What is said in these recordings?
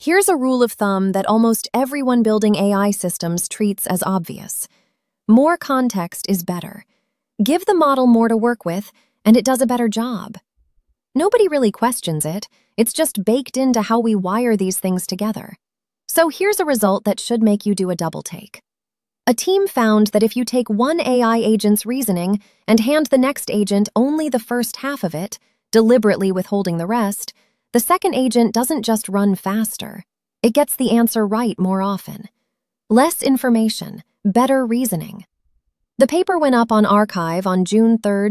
Here's a rule of thumb that almost everyone building AI systems treats as obvious. More context is better. Give the model more to work with, and it does a better job. Nobody really questions it. It's just baked into how we wire these things together. So here's a result that should make you do a double take. A team found that if you take one AI agent's reasoning and hand the next agent only the first half of it, deliberately withholding the rest, the second agent doesn't just run faster. It gets the answer right more often. Less information, better reasoning. The paper went up on arXiv on June 3,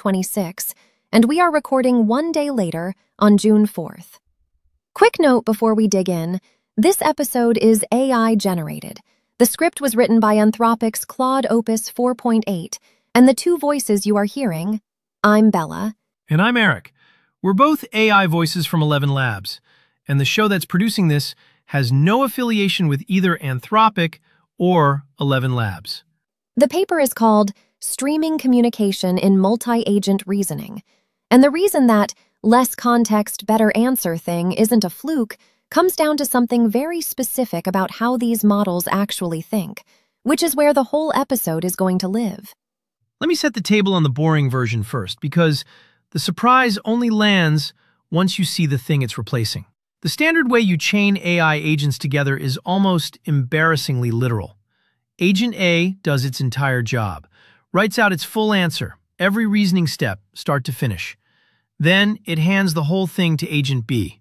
2026, and we are recording 1 day later on June 4th. Quick note before we dig in, this episode is AI generated. The script was written by Anthropic's Claude Opus 4.8, and the two voices you are hearing, I'm Bella. And I'm Eric. We're both AI voices from 11 Labs, and the show that's producing this has no affiliation with either Anthropic or 11 Labs. The paper is called Streaming Communication in Multi-Agent Reasoning, and the reason that less context, better answer thing isn't a fluke comes down to something very specific about how these models actually think, which is where the whole episode is going to live. Let me set the table on the boring version first, because the surprise only lands once you see the thing it's replacing. The standard way you chain AI agents together is almost embarrassingly literal. Agent A does its entire job, writes out its full answer, every reasoning step, start to finish. Then it hands the whole thing to Agent B.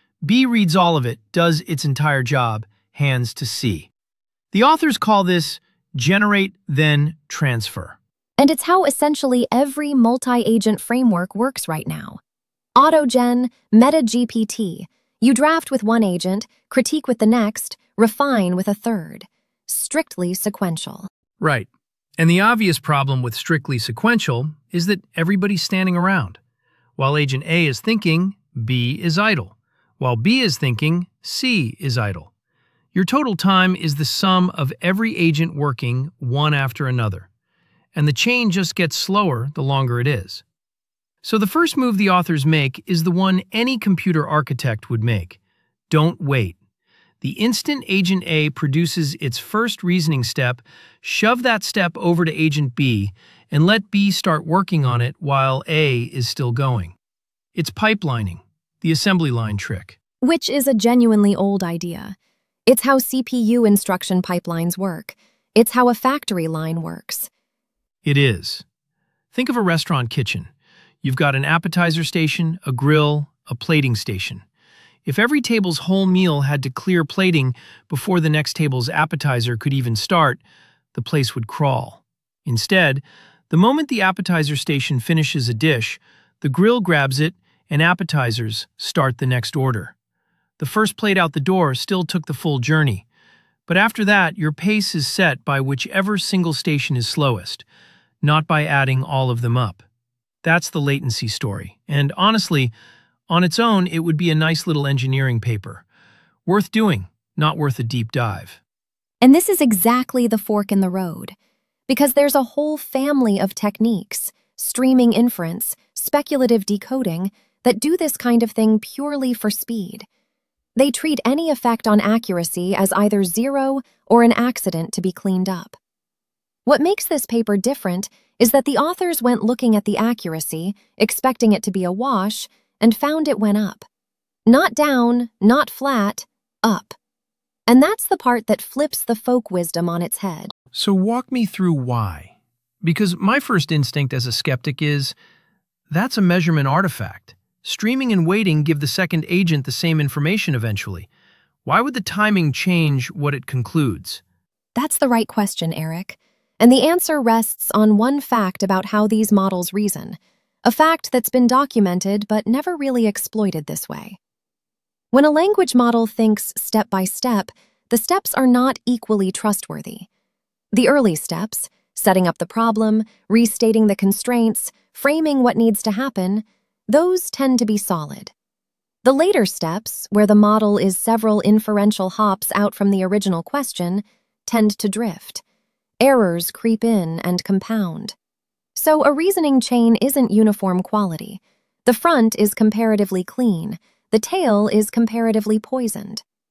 B reads all of it, does its entire job, hands to C. The authors call this generate, then transfer. And it's how essentially every multi-agent framework works right now. AutoGen, MetaGPT. You draft with one agent, critique with the next, refine with a third. Strictly sequential. Right. And the obvious problem with strictly sequential is that everybody's standing around. While Agent A is thinking, B is idle. While B is thinking, C is idle. Your total time is the sum of every agent working one after another. And the chain just gets slower the longer it is. So the first move the authors make is the one any computer architect would make. Don't wait. The instant Agent A produces its first reasoning step, shove that step over to Agent B and let B start working on it while A is still going. It's pipelining, the assembly line trick. Which is a genuinely old idea. It's how CPU instruction pipelines work. It's how a factory line works. It is. Think of a restaurant kitchen. You've got an appetizer station, a grill, a plating station. If every table's whole meal had to clear plating before the next table's appetizer could even start, the place would crawl. Instead, the moment the appetizer station finishes a dish, the grill grabs it and appetizers start the next order. The first plate out the door still took the full journey, but after that, your pace is set by whichever single station is slowest, not by adding all of them up. That's the latency story, and honestly, on its own, it would be a nice little engineering paper. Worth doing, not worth a deep dive. And this is exactly the fork in the road, because there's a whole family of techniques, streaming inference, speculative decoding, that do this kind of thing purely for speed. They treat any effect on accuracy as either zero or an accident to be cleaned up. What makes this paper different is that the authors went looking at the accuracy, expecting it to be a wash, and found it went up. Not down, not flat, up. And that's the part that flips the folk wisdom on its head. So walk me through why. Because my first instinct as a skeptic is, that's a measurement artifact. Streaming and waiting give the second agent the same information eventually. Why would the timing change what it concludes? That's the right question, Eric. And the answer rests on one fact about how these models reason, a fact that's been documented but never really exploited this way. When a language model thinks step by step, the steps are not equally trustworthy. The early steps, setting up the problem, restating the constraints, framing what needs to happen, those tend to be solid. The later steps, where the model is several inferential hops out from the original question, tend to drift. Errors creep in and compound. So a reasoning chain isn't uniform quality. The front is comparatively clean. The tail is comparatively poisoned.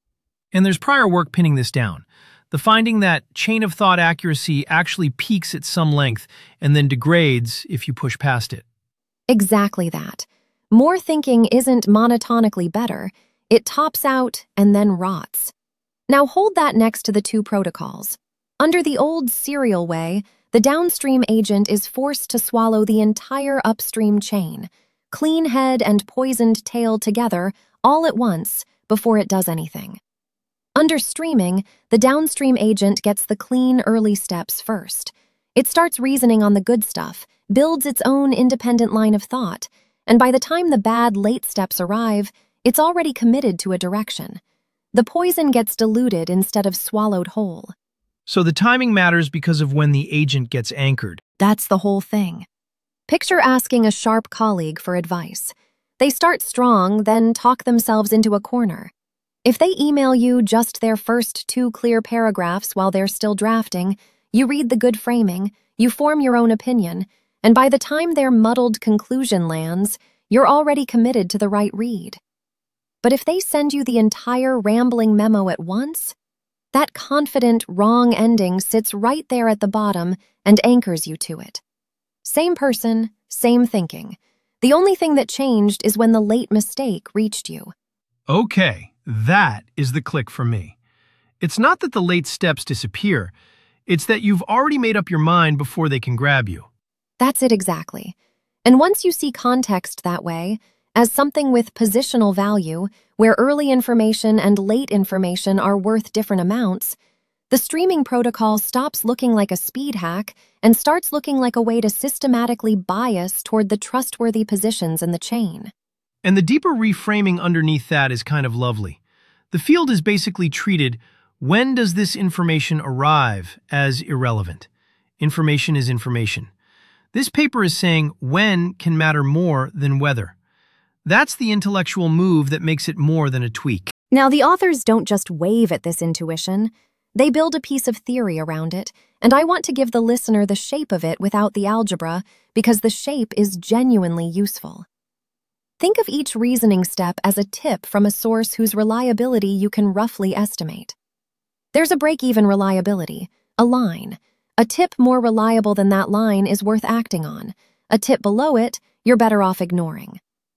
And there's prior work pinning this down. The finding that chain of thought accuracy actually peaks at some length and then degrades if you push past it. Exactly that. More thinking isn't monotonically better. It tops out and then rots. Now hold that next to the two protocols. Under the old serial way, the downstream agent is forced to swallow the entire upstream chain, clean head and poisoned tail together all at once before it does anything. Under streaming, the downstream agent gets the clean early steps first. It starts reasoning on the good stuff, builds its own independent line of thought, and by the time the bad late steps arrive, it's already committed to a direction. The poison gets diluted instead of swallowed whole. So the timing matters because of when the agent gets anchored. That's the whole thing. Picture asking a sharp colleague for advice. They start strong, then talk themselves into a corner. If they email you just their first 2 clear paragraphs while they're still drafting, you read the good framing, you form your own opinion, and by the time their muddled conclusion lands, you're already committed to the right read. But if they send you the entire rambling memo at once, that confident, wrong ending sits right there at the bottom and anchors you to it. Same person, same thinking. The only thing that changed is when the late mistake reached you. Okay, that is the click for me. It's not that the late steps disappear, it's that you've already made up your mind before they can grab you. That's it exactly. And once you see context that way, as something with positional value, where early information and late information are worth different amounts, the streaming protocol stops looking like a speed hack and starts looking like a way to systematically bias toward the trustworthy positions in the chain. And the deeper reframing underneath that is kind of lovely. The field is basically treated, when does this information arrive, as irrelevant. Information is information. This paper is saying when can matter more than whether. That's the intellectual move that makes it more than a tweak. Now, the authors don't just wave at this intuition. They build a piece of theory around it, and I want to give the listener the shape of it without the algebra because the shape is genuinely useful. Think of each reasoning step as a tip from a source whose reliability you can roughly estimate. There's a break-even reliability, a line. A tip more reliable than that line is worth acting on. A tip below it, you're better off ignoring.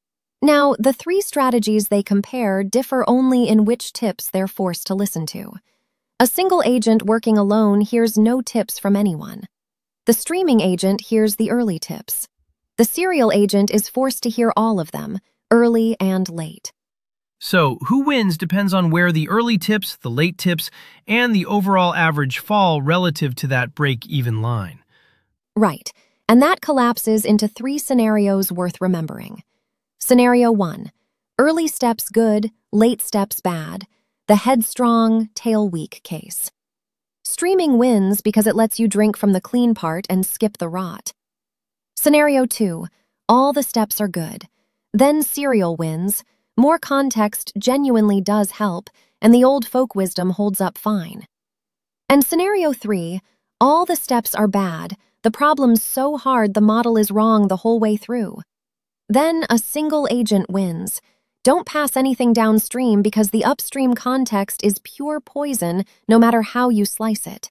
Now, the 3 strategies they compare differ only in which tips they're forced to listen to. A single agent working alone hears no tips from anyone. The streaming agent hears the early tips. The serial agent is forced to hear all of them, early and late. So, who wins depends on where the early tips, the late tips, and the overall average fall relative to that break-even line. Right, and that collapses into 3 scenarios worth remembering. Scenario 1, early steps good, late steps bad, the headstrong, tail weak case. Streaming wins because it lets you drink from the clean part and skip the rot. Scenario 2, all the steps are good. Then serial wins, more context genuinely does help, and the old folk wisdom holds up fine. And Scenario 3, all the steps are bad, the problem's so hard the model is wrong the whole way through. Then a single agent wins. Don't pass anything downstream because the upstream context is pure poison no matter how you slice it.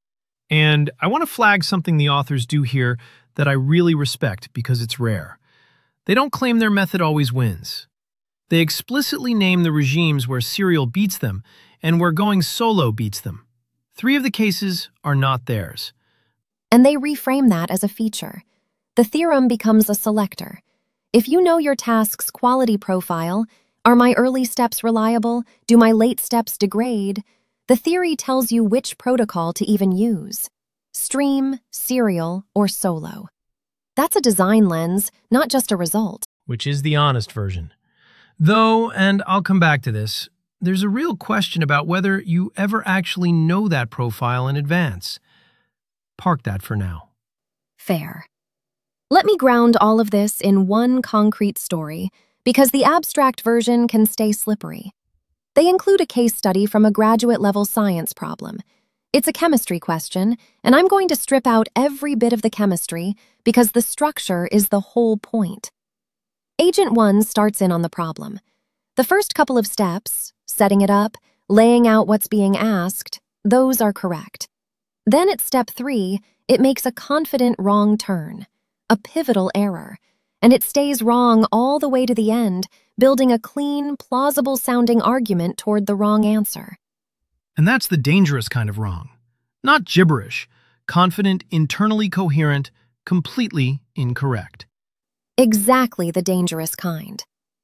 And I want to flag something the authors do here that I really respect because it's rare. They don't claim their method always wins. They explicitly name the regimes where serial beats them and where going solo beats them. 3 of the cases are not theirs. And they reframe that as a feature. The theorem becomes a selector. If you know your task's quality profile, are my early steps reliable? Do my late steps degrade? The theory tells you which protocol to even use. Stream, serial, or solo. That's a design lens, not just a result. Which is the honest version. Though, and I'll come back to this, there's a real question about whether you ever actually know that profile in advance. Park that for now. Fair. Let me ground all of this in one concrete story, because the abstract version can stay slippery. They include a case study from a graduate-level science problem. It's a chemistry question, and I'm going to strip out every bit of the chemistry because the structure is the whole point. Agent 1 starts in on the problem. The first couple of steps, setting it up, laying out what's being asked, those are correct. Then at step 3, it makes a confident wrong turn, a pivotal error, and it stays wrong all the way to the end, building a clean, plausible-sounding argument toward the wrong answer. And that's the dangerous kind of wrong. Not gibberish, confident, internally coherent, completely incorrect. Exactly the dangerous kind.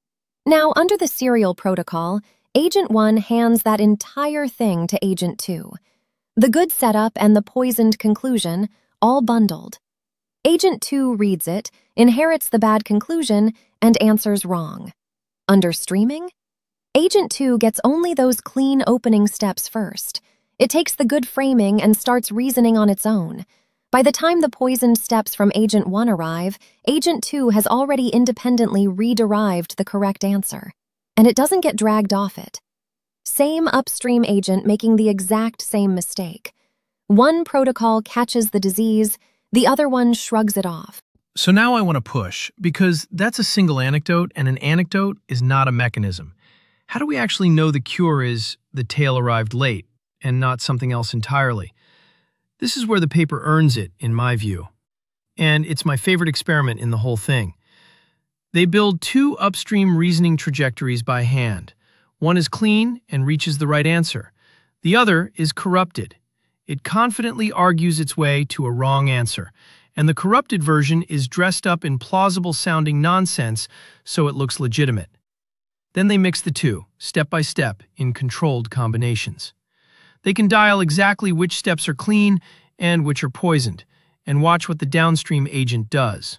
Now, under the serial protocol, Agent 1 hands that entire thing to Agent 2. The good setup and the poisoned conclusion, all bundled. Agent 2 reads it, inherits the bad conclusion, and answers wrong. Under streaming, Agent 2 gets only those clean opening steps first. It takes the good framing and starts reasoning on its own. By the time the poisoned steps from Agent 1 arrive, Agent 2 has already independently re-derived the correct answer, and it doesn't get dragged off it. Same upstream agent making the exact same mistake. One protocol catches the disease, the other one shrugs it off. So now I want to push, because that's a single anecdote, and an anecdote is not a mechanism. How do we actually know the cure is the tale arrived late, and not something else entirely? This is where the paper earns it, in my view. And it's my favorite experiment in the whole thing. They build 2 upstream reasoning trajectories by hand. One is clean and reaches the right answer. The other is corrupted. It confidently argues its way to a wrong answer, and the corrupted version is dressed up in plausible-sounding nonsense so it looks legitimate. Then they mix the two, step by step, in controlled combinations. They can dial exactly which steps are clean and which are poisoned, and watch what the downstream agent does.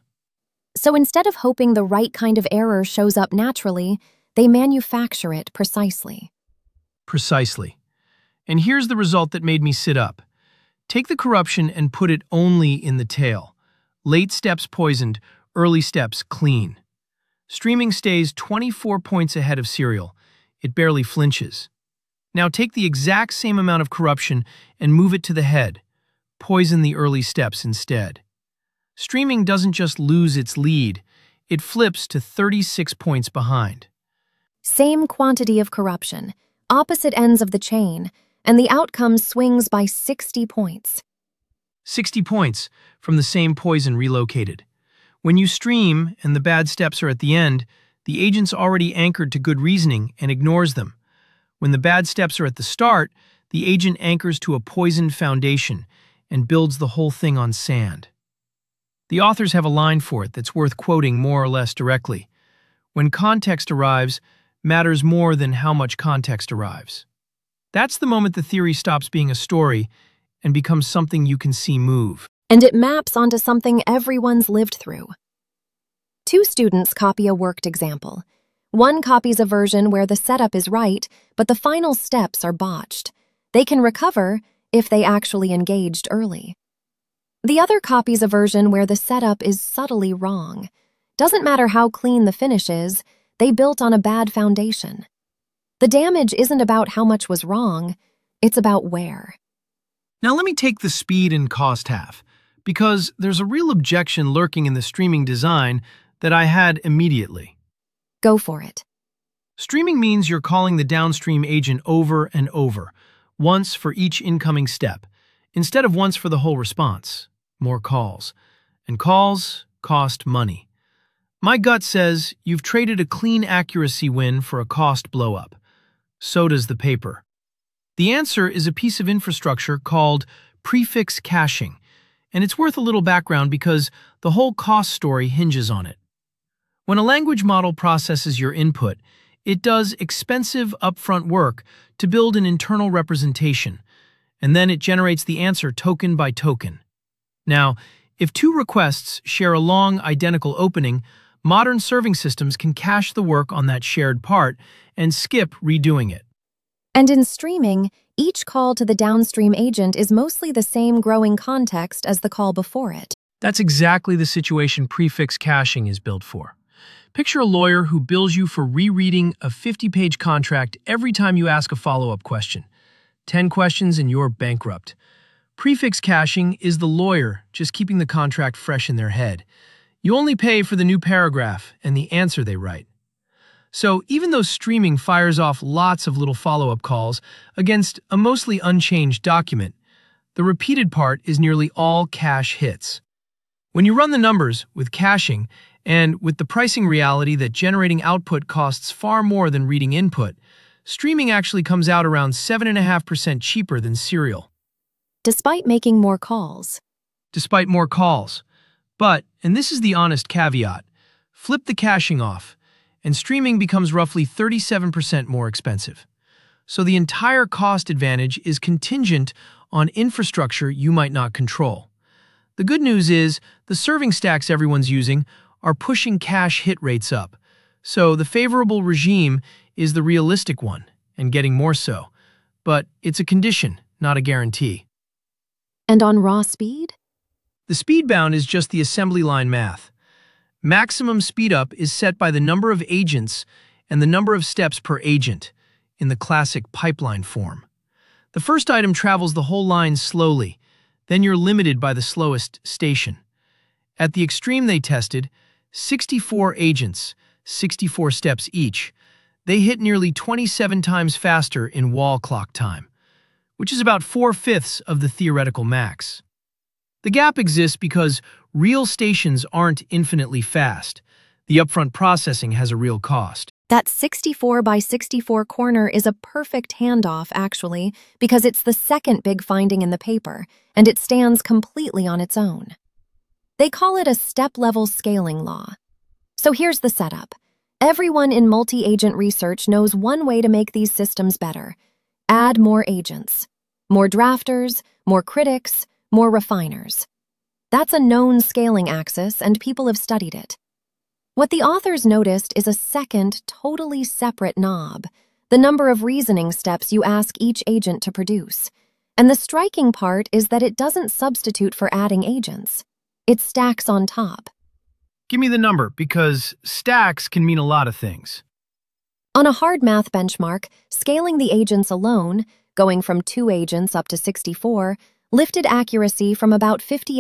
So instead of hoping the right kind of error shows up naturally, they manufacture it precisely. Precisely. And here's the result that made me sit up. Take the corruption and put it only in the tail. Late steps poisoned, early steps clean. Streaming stays 24 points ahead of serial. It barely flinches. Now take the exact same amount of corruption and move it to the head. Poison the early steps instead. Streaming doesn't just lose its lead, it flips to 36 points behind. Same quantity of corruption, opposite ends of the chain, and the outcome swings by 60 points. 60 points from the same poison relocated. When you stream and the bad steps are at the end, the agent's already anchored to good reasoning and ignores them. When the bad steps are at the start, the agent anchors to a poisoned foundation and builds the whole thing on sand. The authors have a line for it that's worth quoting more or less directly. When context arrives, matters more than how much context arrives. That's the moment the theory stops being a story and becomes something you can see move. And it maps onto something everyone's lived through. 2 students copy a worked example. One copies a version where the setup is right, but the final steps are botched. They can recover if they actually engaged early. The other copies a version where the setup is subtly wrong. Doesn't matter how clean the finish is, they built on a bad foundation. The damage isn't about how much was wrong, it's about where. Now let me take the speed and cost half, because there's a real objection lurking in the streaming design that I had immediately. Go for it. Streaming means you're calling the downstream agent over and over, once for each incoming step, instead of once for the whole response. More calls. And calls cost money. My gut says you've traded a clean accuracy win for a cost blow-up. So does the paper. The answer is a piece of infrastructure called prefix caching, and it's worth a little background because the whole cost story hinges on it. When a language model processes your input, it does expensive upfront work to build an internal representation, and then it generates the answer token by token. Now, if 2 requests share a long, identical opening, modern serving systems can cache the work on that shared part and skip redoing it. And in streaming, each call to the downstream agent is mostly the same growing context as the call before it. That's exactly the situation prefix caching is built for. Picture a lawyer who bills you for rereading a 50-page contract every time you ask a follow-up question. 10 questions and you're bankrupt. Prefix caching is the lawyer just keeping the contract fresh in their head. You only pay for the new paragraph and the answer they write. So even though streaming fires off lots of little follow-up calls against a mostly unchanged document, the repeated part is nearly all cache hits. When you run the numbers with caching and with the pricing reality that generating output costs far more than reading input, streaming actually comes out around 7.5% cheaper than serial. Despite making more calls. Despite more calls. But, and this is the honest caveat, flip the caching off, and streaming becomes roughly 37% more expensive. So the entire cost advantage is contingent on infrastructure you might not control. The good news is the serving stacks everyone's using are pushing cache hit rates up. So the favorable regime is the realistic one, and getting more so. But it's a condition, not a guarantee. And on raw speed? The speed bound is just the assembly line math. Maximum speedup is set by the number of agents and the number of steps per agent in the classic pipeline form. The first item travels the whole line slowly, then you're limited by the slowest station. At the extreme they tested, 64 agents, 64 steps each, they hit nearly 27 times faster in wall clock time, which is about 4/5 of the theoretical max. The gap exists because real stations aren't infinitely fast. The upfront processing has a real cost. That 64 by 64 corner is a perfect handoff, actually, because it's the second big finding in the paper, and it stands completely on its own. They call it a step-level scaling law. So here's the setup. Everyone in multi-agent research knows one way to make these systems better. Add more agents. More drafters, more critics, more refiners. That's a known scaling axis, and people have studied it. What the authors noticed is a second, totally separate knob, the number of reasoning steps you ask each agent to produce. And the striking part is that it doesn't substitute for adding agents. It stacks on top. Give me the number, because stacks can mean a lot of things. On a hard math benchmark, scaling the agents alone, going from 2 agents up to 64, lifted accuracy from about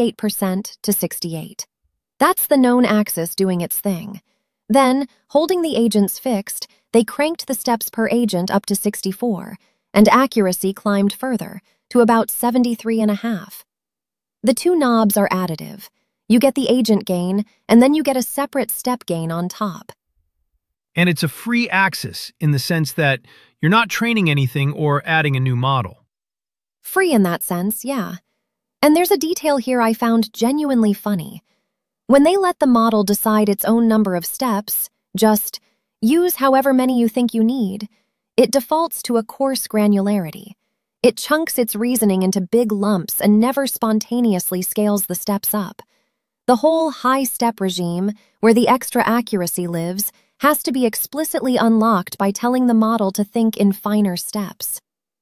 58% to 68%. That's the known axis doing its thing. Then, holding the agents fixed, they cranked the steps per agent up to 64, and accuracy climbed further, to about 73.5%. The two knobs are additive. You get the agent gain, and then you get a separate step gain on top. And it's a free axis in the sense that you're not training anything or adding a new model. Free in that sense, yeah. And there's a detail here I found genuinely funny. When they let the model decide its own number of steps, just use however many you think you need, it defaults to a coarse granularity. It chunks its reasoning into big lumps and never spontaneously scales the steps up. The whole high-step regime, where the extra accuracy lives, has to be explicitly unlocked by telling the model to think in finer steps.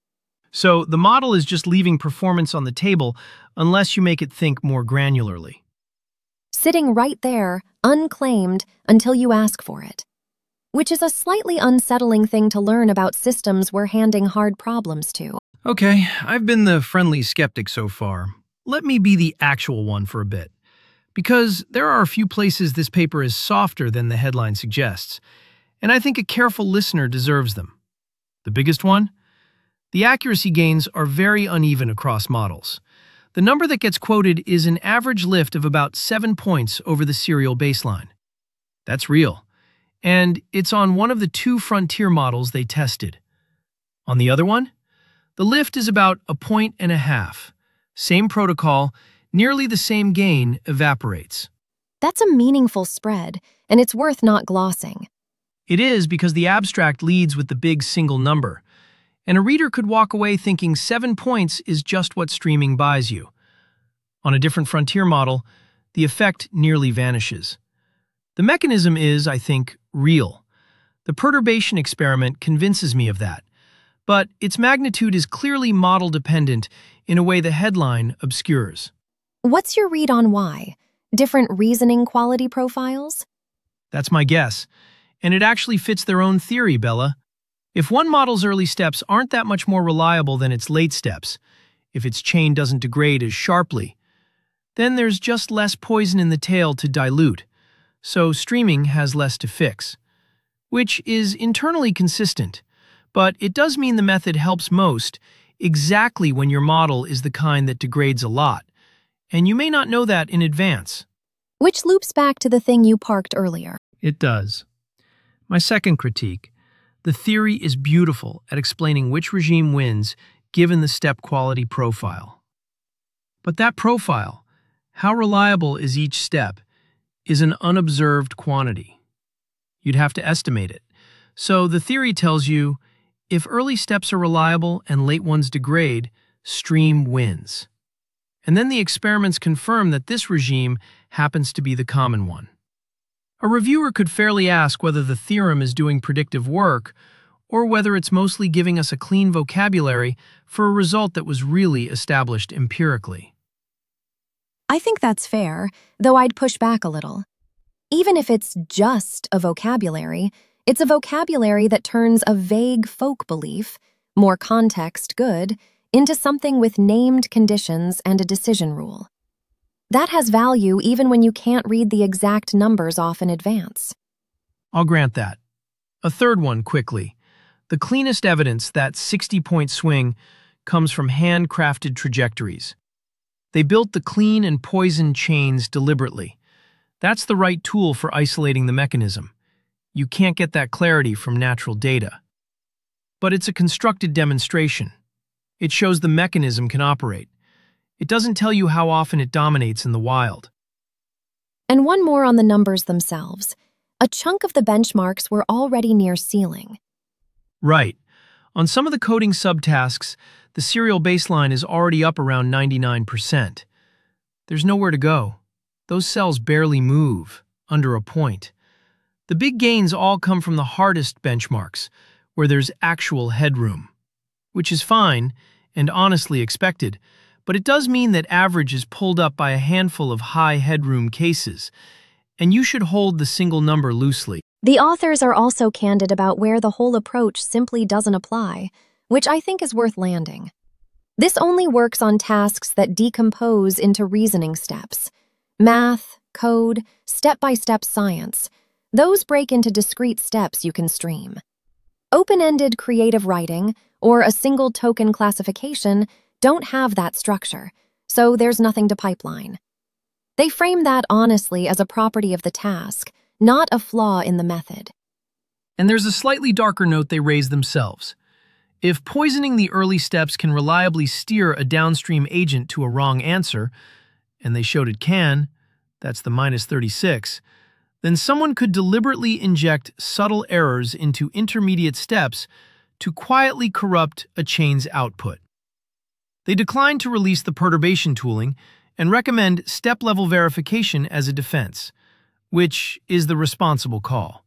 So the model is just leaving performance on the table unless you make it think more granularly. Sitting right there, unclaimed, until you ask for it. Which is a slightly unsettling thing to learn about systems we're handing hard problems to. Okay, I've been the friendly skeptic so far. Let me be the actual one for a bit. Because there are a few places this paper is softer than the headline suggests, and I think a careful listener deserves them. The biggest one? The accuracy gains are very uneven across models. The number that gets quoted is an average lift of about 7 points over the serial baseline. That's real. And it's on one of the 2 frontier models they tested. On the other one, the lift is about 1.5 points. Same protocol, nearly the same gain evaporates. That's a meaningful spread, and it's worth not glossing. It is because the abstract leads with the big single number, and a reader could walk away thinking 7 points is just what streaming buys you. On a different frontier model, the effect nearly vanishes. The mechanism is, I think, real. The perturbation experiment convinces me of that, but its magnitude is clearly model-dependent in a way the headline obscures. What's your read on why? Different reasoning quality profiles? That's my guess, and it actually fits their own theory, Bella. If one model's early steps aren't that much more reliable than its late steps, if its chain doesn't degrade as sharply, then there's just less poison in the tail to dilute, so streaming has less to fix. which is internally consistent, but it does mean the method helps most exactly when your model is the kind that degrades a lot, and you may not know that in advance. Which loops back to the thing you parked earlier. It does. My second critique: the theory is beautiful at explaining which regime wins given the step quality profile. But that profile, how reliable is each step, is an unobserved quantity. You'd have to estimate it. So the theory tells you, if early steps are reliable and late ones degrade, stream wins. And then the experiments confirm that this regime happens to be the common one. A reviewer could fairly ask whether the theorem is doing predictive work or whether it's mostly giving us a clean vocabulary for a result that was really established empirically. I think that's fair, though I'd push back a little. Even if it's just a vocabulary, it's a vocabulary that turns a vague folk belief, more context good, into something with named conditions and a decision rule. That has value even when you can't read the exact numbers off in advance. I'll grant that. A third one, quickly. The cleanest evidence that 60-point swing comes from handcrafted trajectories. They built the clean and poison chains deliberately. That's the right tool for isolating the mechanism. You can't get that clarity from natural data. But it's a constructed demonstration. It shows the mechanism can operate. It doesn't tell you how often it dominates in the wild. And one more on the numbers themselves. A chunk of the benchmarks were already near ceiling. Right. On some of the coding subtasks, the serial baseline is already up around 99%. There's nowhere to go. Those cells barely move, under a point. The big gains all come from the hardest benchmarks, where there's actual headroom. Which is fine, and honestly expected, but it does mean that average is pulled up by a handful of high headroom cases, and you should hold the single number loosely. The authors are also candid about where the whole approach simply doesn't apply, which I think is worth landing. This only works on tasks that decompose into reasoning steps. Math, code, step-by-step science. Those break into discrete steps you can stream. Open-ended creative writing, or a single token classification, don't have that structure, so there's nothing to pipeline. They frame that honestly as a property of the task, not a flaw in the method. And there's a slightly darker note they raise themselves. If poisoning the early steps can reliably steer a downstream agent to a wrong answer, and they showed it can, that's the -36, then someone could deliberately inject subtle errors into intermediate steps to quietly corrupt a chain's output. They decline to release the perturbation tooling and recommend step-level verification as a defense, which is the responsible call.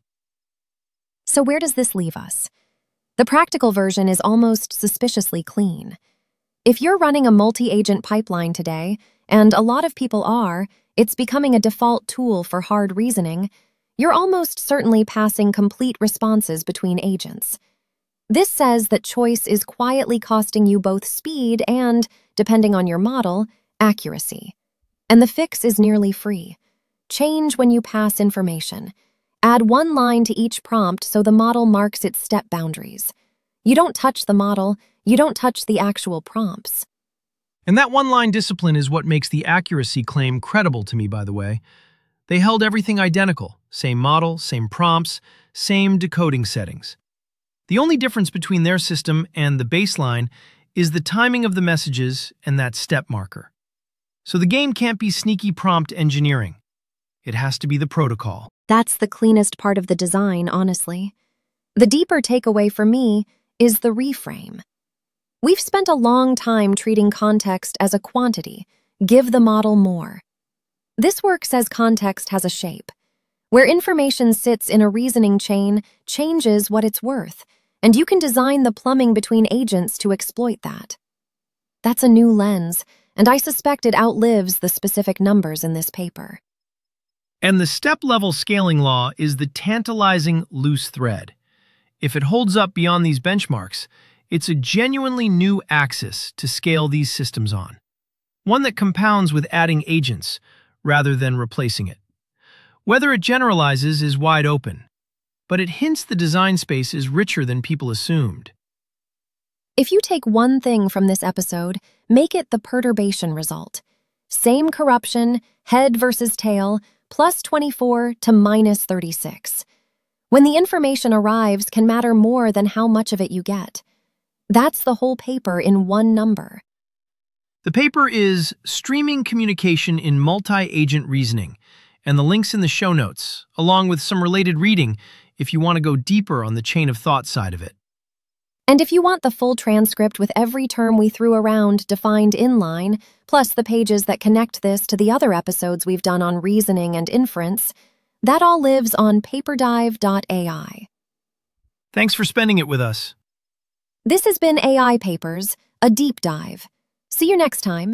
So where does this leave us? The practical version is almost suspiciously clean. If you're running a multi-agent pipeline today, and a lot of people are, it's becoming a default tool for hard reasoning, you're almost certainly passing complete responses between agents. This says that choice is quietly costing you both speed and, depending on your model, accuracy. And the fix is nearly free. Change when you pass information. Add one line to each prompt so the model marks its step boundaries. You don't touch the model, you don't touch the actual prompts. And that one-line discipline is what makes the accuracy claim credible to me, by the way. They held everything identical, same model, same prompts, same decoding settings. The only difference between their system and the baseline is the timing of the messages and that step marker. So the game can't be sneaky prompt engineering. It has to be the protocol. That's the cleanest part of the design, honestly. The deeper takeaway for me is the reframe. We've spent a long time treating context as a quantity. Give the model more. This work says context has a shape. Where information sits in a reasoning chain changes what it's worth, and you can design the plumbing between agents to exploit that. That's a new lens, and I suspect it outlives the specific numbers in this paper. And the step-level scaling law is the tantalizing loose thread. If it holds up beyond these benchmarks, it's a genuinely new axis to scale these systems on. One that compounds with adding agents, rather than replacing it. Whether it generalizes is wide open, but it hints the design space is richer than people assumed. If you take one thing from this episode, make it the perturbation result. Same corruption, head versus tail, plus 24 to minus 36. When the information arrives can matter more than how much of it you get. That's the whole paper in one number. The paper is Streaming Communication in Multi-Agent Reasoning, and the link's in the show notes, along with some related reading if you want to go deeper on the chain of thought side of it. And if you want the full transcript with every term we threw around defined inline, plus the pages that connect this to the other episodes we've done on reasoning and inference, that all lives on paperdive.ai. Thanks for spending it with us. This has been AI Papers, a deep dive. See you next time.